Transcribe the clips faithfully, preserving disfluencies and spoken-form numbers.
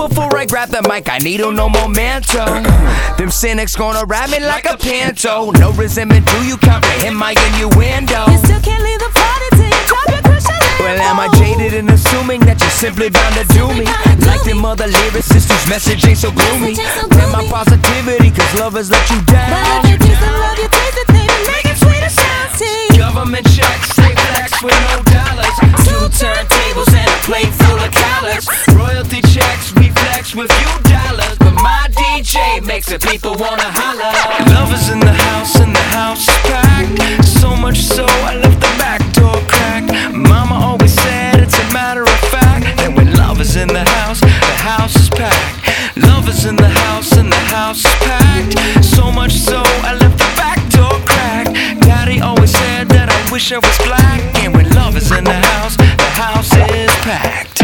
before I grab the mic, I need no memento. Them cynics gonna rap me like a panto. No resentment, do you comprehend my innuendo? You still can't leave the party till you drop your crush. Well, am I jaded in assuming that you're simply bound to do me? Like them other lyricists whose message ain't so gloomy. Plan my positivity, cause lovers let you down. But if you taste the love, you taste the thing and make it sweet and salty. Government checks, they flex with no dollars. Two turntables and a plate full of collars. Royalty checks, we flex with few dollars. But my D J makes the people wanna holler. Lovers in the house, and the house is packed. So much so, I left the back door cracked. Mama always said it's a matter of fact that when love is in the house, the house is packed. Love is in the house, and the house is packed. So much so, I left the back door cracked. Daddy always said that I wish I was black. And when love is in the house, the house is packed.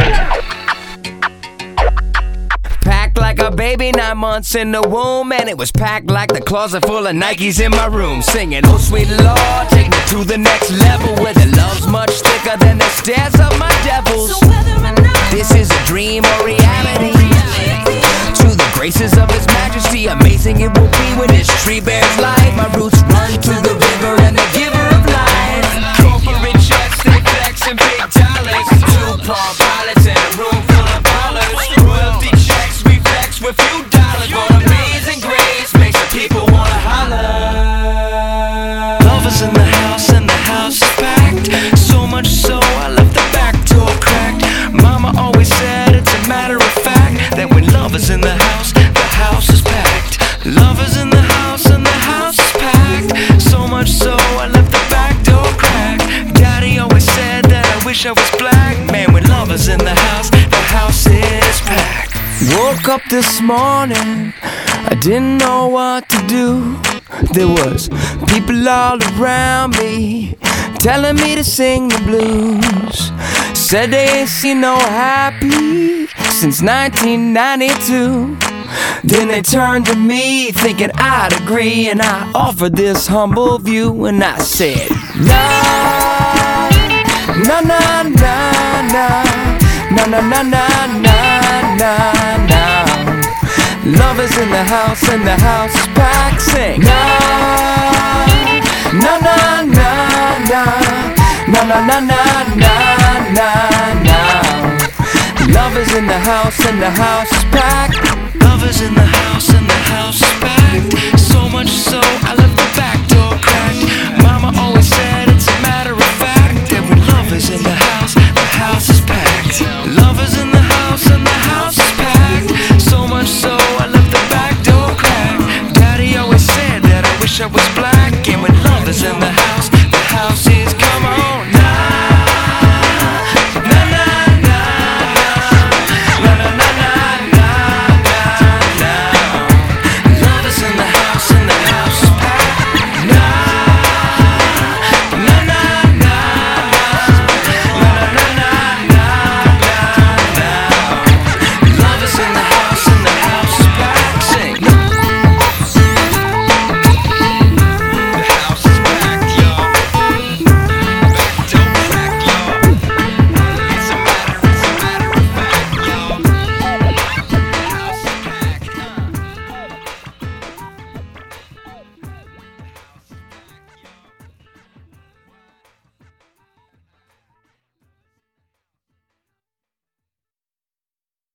Packed like a baby, nine months in the womb. And it was packed like the closet full of Nikes in my room. Singing, oh sweet Lord, take me to the next level, where the love's much thicker than the stairs of my devils. So whether or not This is a dream or reality, to the graces of His Majesty, amazing it will be when this tree bears life. My roots run to the river and the giver of life. Corporate checks, they flex and big dollars. Two palm pilots and a room full of ballers. Royalty checks, we flex with few dollars. But amazing grace makes the people wanna holler. Love is in the house, and the house is packed. So much so, I left the back door cracked. Mama always said it's a matter of fact that when love is in the house, the house is packed. Love is in the house, and the house is packed. So much so, I left the back door cracked. Daddy always said that I wish I was black. Man, when love is in the house, the house is packed. Woke up this morning, I didn't know what to do. There was people all around me telling me to sing the blues. Said they ain't seen no happy since nineteen ninety-two. Then they turned to me thinking I'd agree, and I offered this humble view, and I said, Love, na na na na, na na na na na na na. Love is in the house, and the house is packed. Sing, Love, na na na na, na na na na na na na. Love is in the house, and the house is packed. Love is in the house, and the house is packed. So much so,